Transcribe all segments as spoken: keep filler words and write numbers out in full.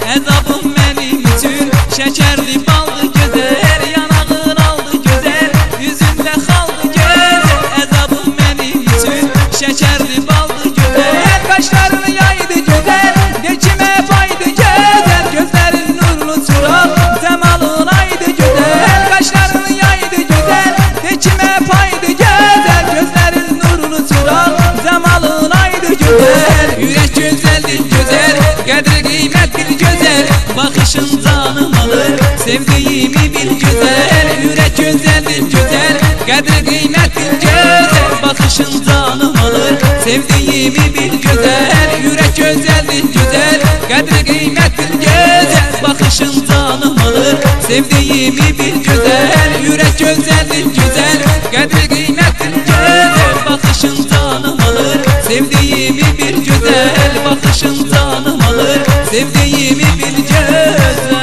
Əzabım mənim üçün şəkərli baldı gözəl, yanağın aldı gözəl, yüzündə xaldı gözəl. Əzabım mənim üçün şəkərli baldı gözəl, qaşlarını yaydı gözəl, dekimə baydı gözəl, gözlərin nurlu çıraq, cəmalın aydı gözəl. Qaşlarını yaydı gözəl, dekimə paydı gözəl, gözlərin nurlu çıraq, cəmalın aydı gözəl. Ürək gözəldir gözəl, qədri qiymətdir gözəl, baxışın canım alır, sevdiyimi bil gözəl. Ürək gözəldir gözəl, qədri qiymətdir gözəl, baxışın canım alır, sevdiyimi bil gözəl. Ürək gözəldir gözəl, qədri qiymətdir gözəl, baxışın canım alır, sevdiyimi bil gözəl. Ürək gözəldir gözəl, qədri qiymətdir gözəl, baxışın canım alır, sevdiyimi bil gözəl, baxışın canım alır, sevdiyimi bil gözəl.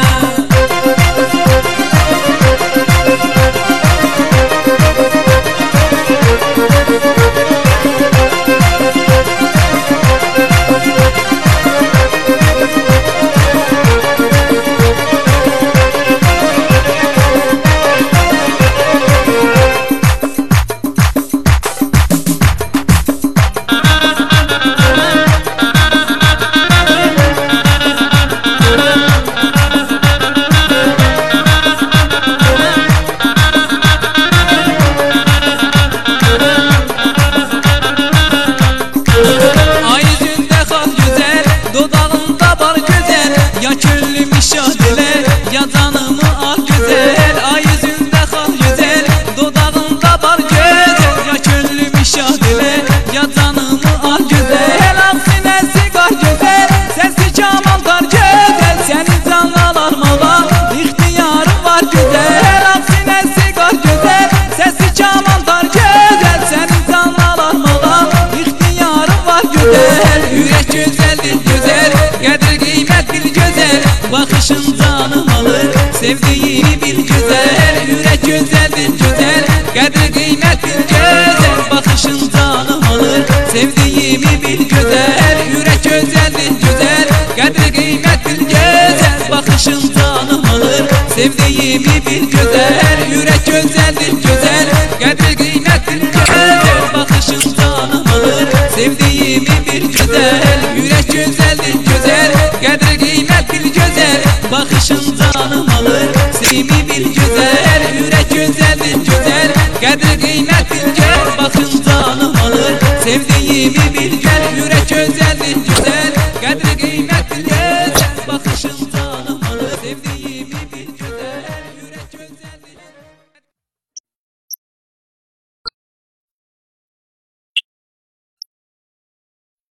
Ya köllüm işadeler, ya canımı al güzel. Ay yüzünde xal güzel, dodağında bar güzel. Ya köllüm işadeler, ya canımı al güzel. Aksine sigar güzel, sesi kamantar güzel. Senin canla almağa ihtiyarın var güzel. Aksine sigar güzel, sesi kamantar güzel. Senin canla almağa ihtiyarın var güzel. Yürek güzeldir güzel, qədri qiymətdir gözəl, baxışın canım alır, sevdiyimi bil gözəl. Ürək gözəldir gözəl, qədri qiymətdir gözəl, baxışın canım alır, sevdiyimi bil gözəl. Ürək gözəldir gözəl, qədri qiymətdir gözəl, baxışın canım alır, sevdiyimi bil gözəl. Ürək gözəldir gözəl, qədri qiymətdir gözəl, baxışın canım alır, sevdiyimi bil gözəl. Ürək gözəldir gözəl, qədri qiymətdir gözəl, baxışın canım alır, sevdiyimi bil gözəl. Ürək gözəldir gözəl, qədri qiymətdir gözəl, baxışın canım alır, sevdiyimi bil gözəl. Ürək gözəldir gözəl, qədri